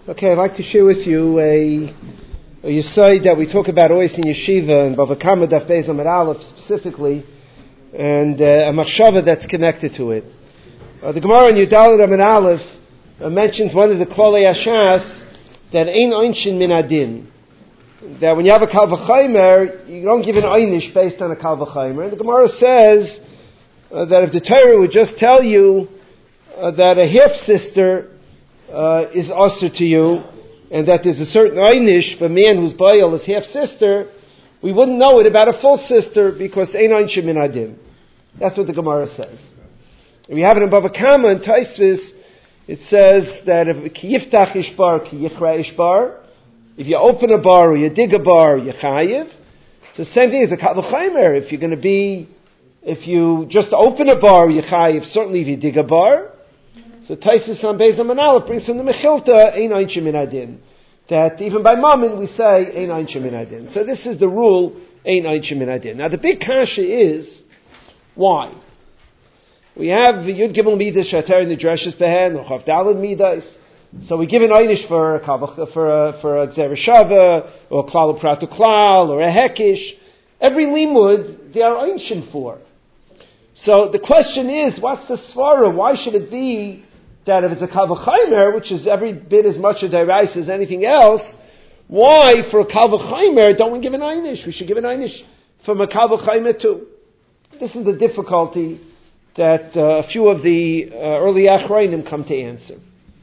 Okay, I'd like to share with you a yesod that we talk about always in yeshiva and Bava Kama Daf Beis Amud Aleph specifically, and a machshava that's connected to it. The Gemara in Yudalid Amud Aleph mentions one of the Klolei Hashas that ein einshin min adin. That when you have a kal v'chaimer, you don't give an einish based on a kal v'chaimer. And the Gemara says that if the Torah would just tell you that a half sister is usher to you, and that there's a certain einish for a man whose bayal is half sister, we wouldn't know it about a full sister because ein einshin min adin. That's what the Gemara says. And we have it in Bava Kama and Taisvis. It says that if ki yiftach ishbar ki yichra ishbar, if you open a bar or you dig a bar, you chayiv. It's the same thing as a kal v'chaimer. If you just open a bar, you chayiv. Certainly, if you dig a bar. So Taisus on Beis Amud Aleph brings from the Mechilta ein einshin min adin. That even by mammon we say ein einshin min adin. So this is the rule ein einshin min adin. Now the big kasha is why. We have Yud Gimel Midas Shater in the Dreshes Behen or Chav Daled Midas. So we give an einish for a Gzera Shava or a Klal Pratu Klal or a Hekish. Every limud they are einshin for. So the question is, what's the svara? Why should it be that if it's a kal v'chaimer, which is every bit as much a deraisa as anything else, why for a kal v'chaimer don't we give an einish? We should give an einish from a kal v'chaimer too. This is the difficulty that a few of the early achrayim come to answer.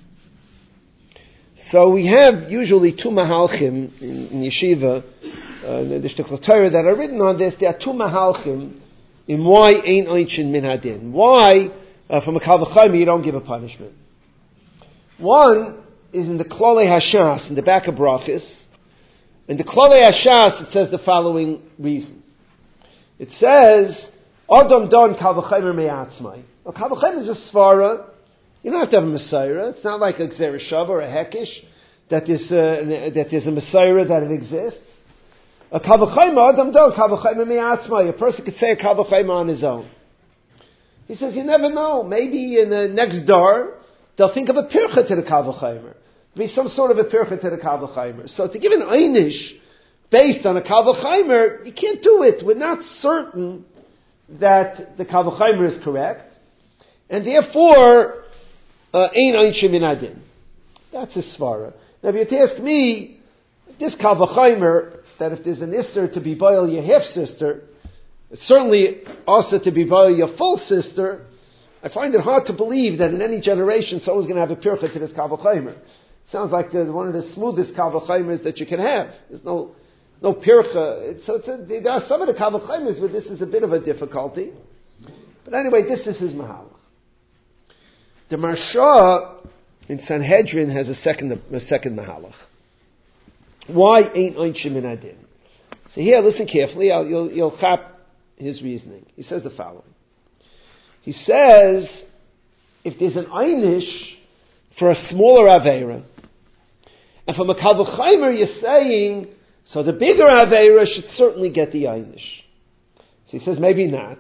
So we have usually two mahalchim in yeshiva, the Shtickle Torah that are written on this. There are two mahalchim in why ein einshin min hadin. Why from a kal v'chaimer you don't give a punishment. One is in the Klolei Hashas in the back of Brachis. In the Klolei Hashas it says the following reason. It says Adam don kal v'chaimer me'atzmai. Well, kal v'chaimer is a svara. You don't have to have a Messiah. It's not like a Gzera Shava or a Hekish that there's a Messiah that it exists. A kal v'chaimer, Adam do kal v'chaimer me'atzmai. A person could say a kal v'chaimer on his own. He says, you never know. Maybe in the next door, they'll think of a pircha to the kal v'chaimer. There'll be some sort of a pircha to the kal v'chaimer. So to give an einish based on a kal v'chaimer, you can't do it. We're not certain that the kal v'chaimer is correct. And therefore, ein einshin min adin. That's a svara. Now, if you ask me, this kal v'chaimer, that if there's an isser to be boil your half sister, it's certainly also to be boil your full sister. I find it hard to believe that in any generation someone's going to have a pircha to this kal v'chaimer. Sounds like one of the smoothest kal v'chaimers that you can have. There's no pircha. There are some of the kal v'chaimers where this is a bit of a difficulty. But anyway, this is his mahalach. The Marsha in Sanhedrin has a second mahalach. Why ain't einshin min adin? So here, listen carefully. You'll chap his reasoning. He says the following. He says, if there's an einish for a smaller aveira, and from a kal v'chaimer you're saying, so the bigger aveira should certainly get the einish. So he says, maybe not.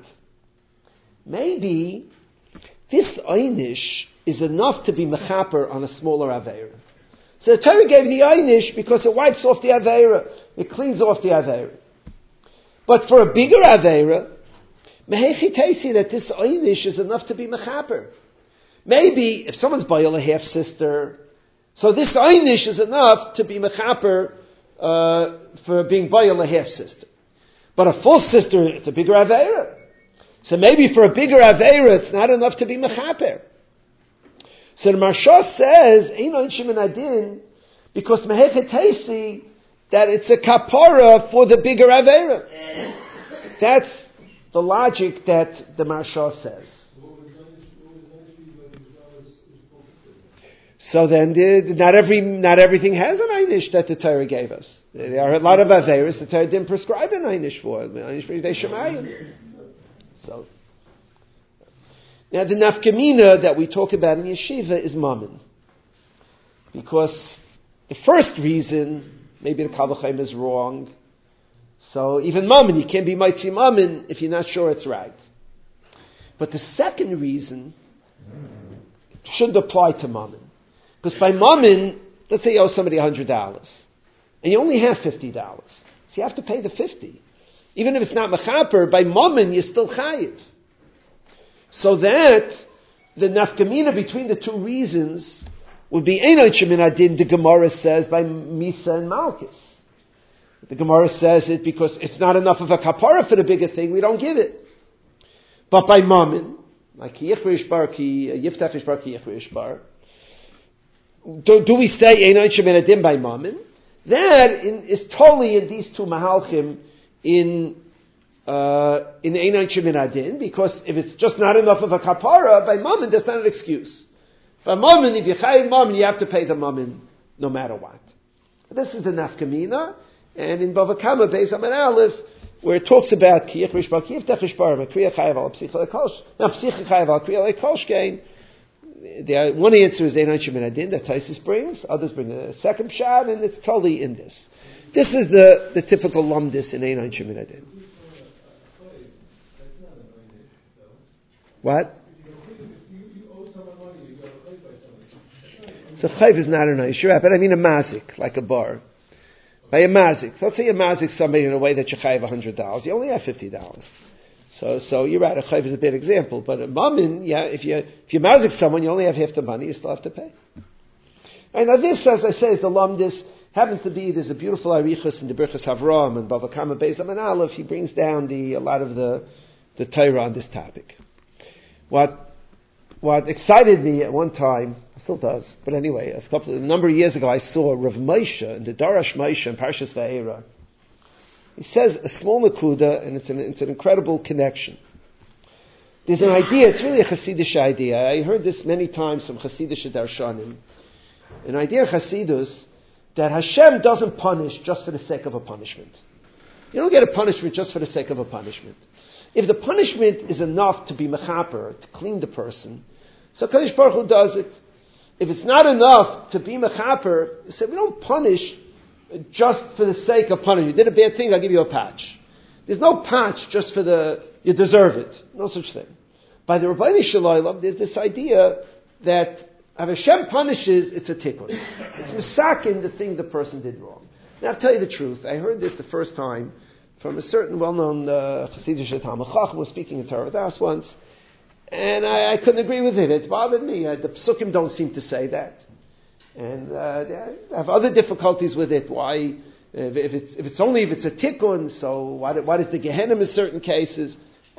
Maybe this einish is enough to be mechaper on a smaller aveira. So the Torah gave the einish because it wipes off the aveira. It cleans off the aveira. But for a bigger aveira, mehechi teisi that this einish is enough to be mechaper. Maybe if someone's bayal a half sister, so this einish is enough to be mechaper for being bayal a half sister. But a full sister, it's a bigger aveira. So maybe for a bigger aveira, it's not enough to be mechaper. So the Marsha says, ein einshin min adin, because mehechet teisi, that it's a kapara for the bigger aveira. That's the logic that the Marsha says. So then, not everything has an einish that the Torah gave us. There are a lot of aveiros the Torah didn't prescribe an einish for. Einish for Yidei Shemayim. So. Now the nafkamina that we talk about in yeshiva is mammon. Because the first reason, maybe the kal v'chaimer is wrong. So even mammon, you can't be mitzi mammon if you're not sure it's right. But the second reason shouldn't apply to mammon. Because by mammon, let's say you owe somebody $100, and you only have $50, so you have to pay the 50. Even if it's not mechaper, by mammon you're still chayiv. So that the nafkamina between the two reasons would be einoich min adin. The Gemara says by Misa and Malchus. The Gemara says it because it's not enough of a kapara for the bigger thing, we don't give it. But by mammon, like ki yichrish bar, ki yiftachish bar, ki yichrish bar, do we say einoich min adin by mammon? That is totally in these two mahalchim in einoich min adin, because if it's just not enough of a kapara, by mammon that's not an excuse. By mammon, if you chayiv mammon, you have to pay the mammon no matter what. This is the nafkamina, and in Bava Kama Beis Amar Aleph, where it talks about ki yichrish bar, ki yiftach bar, kriya chayiv al psicha lekolsh, now psicha chayiv al kriya lekolshkein. One answer is einoich min adin that Taisus brings. Others bring a second shot, and it's totally in this. This is the typical lumdis in einoich min adin. What? So chayv is not an Yishra, but I mean a mazik, like a bar. By a mazik. So let's say you mazik somebody in a way that you chayv $100. You only have $50. So you're right, a chayv is a bad example. But a mammon, yeah, if you mazik someone, you only have half the money, you still have to pay. And now this, as I say, is the lumdis. Happens to be, there's a beautiful arichas in the Birchas Havram and Bava Kama Beis Amar Aleph. He brings down a lot of the Torah on this topic. What excited me at one time, still does, but anyway, a number of years ago, I saw Rav Moshe in the Darash Moshe in Parshas Va'era. He says a small nakuda, and it's an incredible connection. There's an idea, it's really a Hasidish idea. I heard this many times from Hasidish Darshanim. An idea of Hasidus that Hashem doesn't punish just for the sake of a punishment. You don't get a punishment just for the sake of a punishment. If the punishment is enough to be mechaper, to clean the person, so Kadosh Baruch Hu does it. If it's not enough to be mechaper, so we don't punish just for the sake of punishing. You did a bad thing, I'll give you a patch. There's no patch just for you deserve it. No such thing. By the Rabbeinu Shalom, there's this idea that if Hashem punishes, it's a tikkun. It's misakin, the thing the person did wrong. Now, I'll tell you the truth. I heard this the first time from a certain well-known Chassidish Talmid Chacham who was speaking in Torah Das once, and I couldn't agree with it. It bothered me. The Psukim don't seem to say that. And I have other difficulties with it. Why? If it's a tikkun, so why does the Gehenna in certain cases?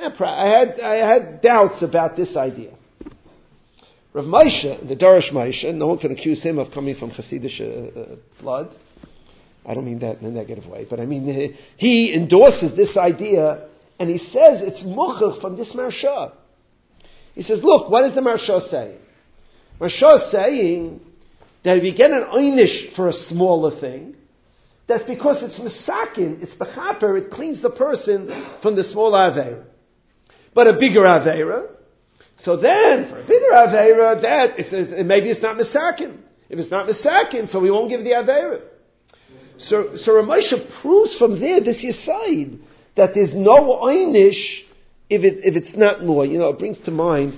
I had doubts about this idea. Rav Moshe, the Darash Moshe, no one can accuse him of coming from Chassidish blood. I don't mean that in a negative way, but I mean he endorses this idea, and he says it's muchach from this Marsha. He says, look, what is the Marsha saying? Marsha is saying that if you get an einish for a smaller thing, that's because it's misakin, it's bechaper, it cleans the person from the smaller aveira. But a bigger aveira, so then for a bigger aveira, maybe it's not misakin. If it's not misakin, so we won't give the aveira. So Ramosha proves from there this yesod that there's no einish if it's not more. You know, it brings to mind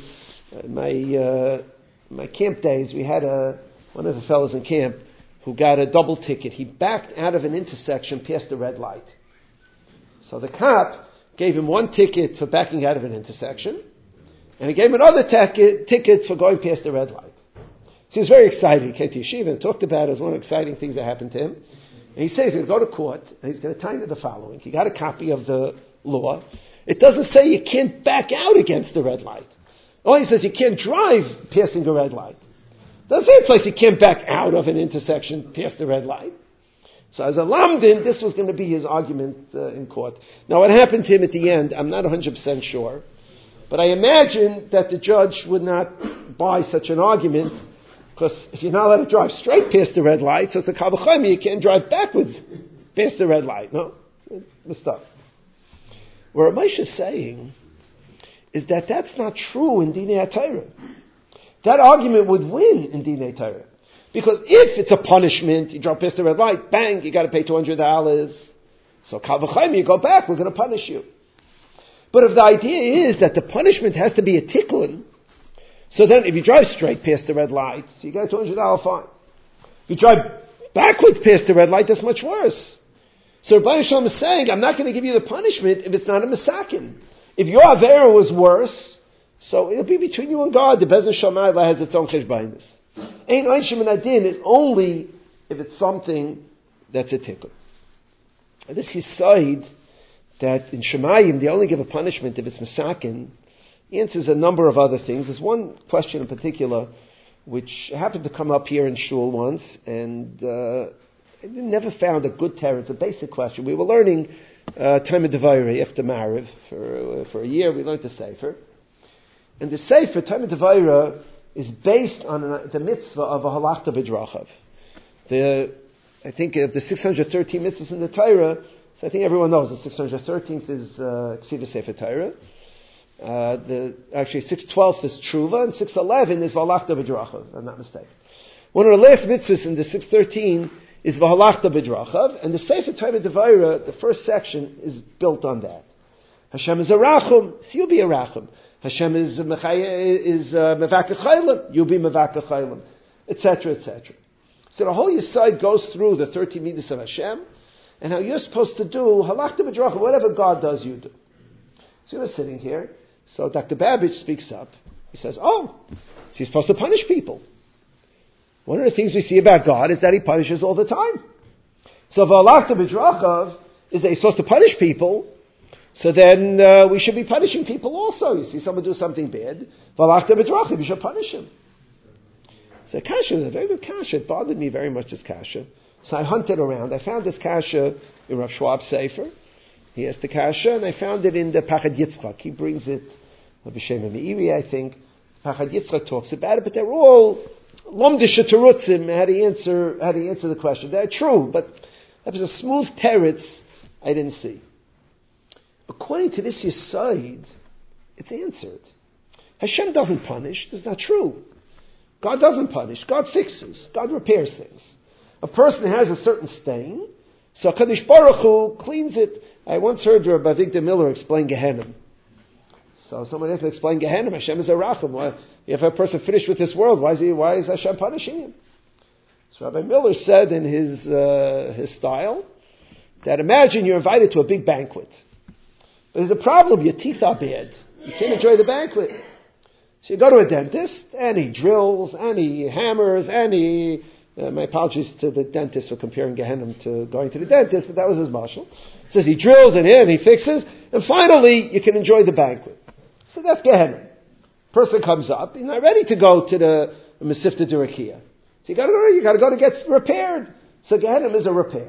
my camp days. We had one of the fellows in camp who got a double ticket. He backed out of an intersection past the red light. So the cop gave him one ticket for backing out of an intersection, and he gave him another ticket for going past the red light. So he was very excited. He came to yeshiva and talked about it as one of the exciting things that happened to him. And he says he's going to go to court, and he's going to tell you the following. He got a copy of the law. It doesn't say you can't back out against the red light. Oh, he says you can't drive passing the red light. It doesn't say it's like you can't back out of an intersection past the red light. So as a lamdin, this was going to be his argument in court. Now what happened to him at the end, I'm not 100% sure. But I imagine that the judge would not buy such an argument, because if you're not allowed to drive straight past the red light, so it's a kavachayim, you can't drive backwards past the red light. No? The stuff. What Ramesh is saying is that that's not true in Dinei HaTorah. That argument would win in Dinei Torah. Because if it's a punishment, you drive past the red light, bang, you got to pay $200. So kavachayim, you go back, we're going to punish you. But if the idea is that the punishment has to be a tikkun, so then if you drive straight past the red light, so you get a $200 fine. If you drive backwards past the red light, that's much worse. So Rabbi Shalom is saying, I'm not going to give you the punishment if it's not a Masakin. If your Avera was worse, so it'll be between you and God. The Bezdin Shamayla has its own cheshbainis. Ein Einshim and Adin is only if it's something that's a tikkun. And this Yisayid, that in Shemayim they only give a punishment if it's Masakin, answers a number of other things. There's one question in particular which happened to come up here in Shul once, and I never found a good terror. It's a basic question. We were learning Talmud Devayrei after Mariv for a year. We learned the Sefer, and the Sefer Talmud Devayrei is based on the mitzvah of a halachta b'drachav. I think of the 613 mitzvahs in the Torah, so I think everyone knows the 613th is Ksiva Sefer Torah. Actually 612th is Tshuva, and 611 is V'halachta b'drachav, if I'm not mistaken. One of the last mitzvahs in the 613 is V'halachta b'drachav, and the Sefer Torah Devayrei, the first section, is built on that. Hashem is a rachum, so you'll be a rachum. Hashem is mevakeh chaylim, you'll be mevakeh chaylim, etc., etc. So the whole Yisai goes through the 13 mitzvahs of Hashem, and how you're supposed to do halachta b'drachav, whatever God does, you do. So you're sitting here. So Dr. Babbage speaks up. He says, so he's supposed to punish people. One of the things we see about God is that He punishes all the time. So V'halachta b'drachav is that He's supposed to punish people, so then we should be punishing people also. You see someone do something bad, V'halachta b'drachav, you should punish him. So kasha is a very good kasha. It bothered me very much, this kasha. So I hunted around. I found this kasha in Rav Schwab's Sefer. He has the kasha, and I found it in the Pachad Yitzchak. He brings it, B'Shem Meiri, I think. Pachad Yitzchak talks about it, but they're all lomdisha terutzim. How do you answer the question? They're true, but that was a smooth teretz I didn't see. According to this Yisayid, it's answered. Hashem doesn't punish. That's not true. God doesn't punish. God fixes. God repairs things. A person has a certain stain, so Kadosh Baruch Hu cleans it. I once heard Rabbi Avigdor Miller explain Gehenna. So someone has to explain Gehenna. Hashem is a racham. If a person finished with this world, why is Hashem punishing him? So Rabbi Miller said in his style that imagine you're invited to a big banquet. But there's a problem. Your teeth are bad. You can't enjoy the banquet. So you go to a dentist, and he drills, and he hammers, and he... my apologies to the dentist for comparing Gehenna to going to the dentist, but that was his mashal. Says he drills in and he fixes, and finally you can enjoy the banquet. So that's Gehenna. Person comes up, he's not ready to go to the Mesifta Durakia. So you got to go to get repaired. So Gehenna is a repair.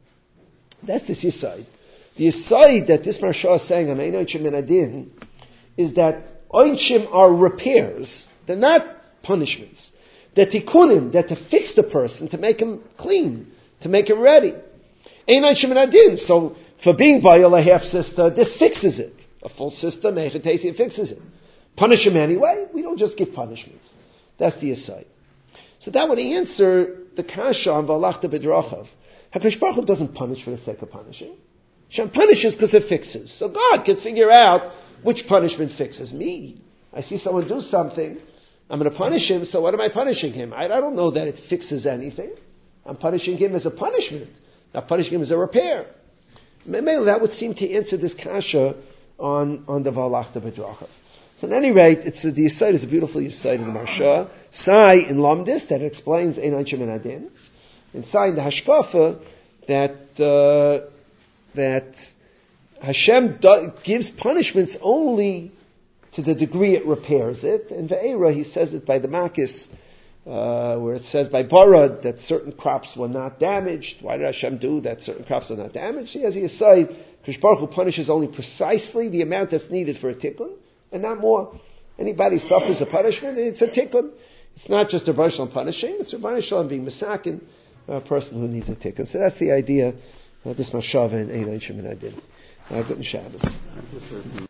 That's this Yisayid. The Yisayid that this Marsha is saying on Ein Einshim and Adin is that Einshim are repairs. They're not punishments. They're tikkunim, they're to fix the person, to make him clean, to make him ready. Ein Einshim and Adin. So for being bayal a half sister, this fixes it. A full sister, Mechatesi, fixes it. Punish him anyway? We don't just give punishments. That's the Yisayid. So that would answer the kasha on V'halachta b'drachav. HaKadosh Baruch Hu doesn't punish for the sake of punishing. Hashem punishes because it fixes. So God can figure out which punishment fixes me. I see someone do something, I'm going to punish him, so what am I punishing him? I don't know that it fixes anything. I'm punishing him as a punishment, not punishing him as a repair. That would seem to answer this kasha on the V'halachta b'drachav. So at any rate, the Yisayid is a beautiful Yisayid in the Marsha. Sai in Lamdis, that explains Ein Einshim and Adin. And Sai in the Hashkafa, that Hashem gives punishments only to the degree it repairs it. And Ve'era, he says it by the Makis, where it says by Barad that certain crops were not damaged. Why did Hashem do that certain crops were not damaged? He has a Yisayid, Kadosh Baruch Hu punishes only precisely the amount that's needed for a tikkun, and not more. Anybody suffers a punishment, it's a tikkun. It's not just a Rebbeinu Shalom punishing, it's a Rebbeinu Shalom being misakin a person who needs a tikkun. So that's the idea of this Mashava and Ein Einshim and Adin. Good Shabbos.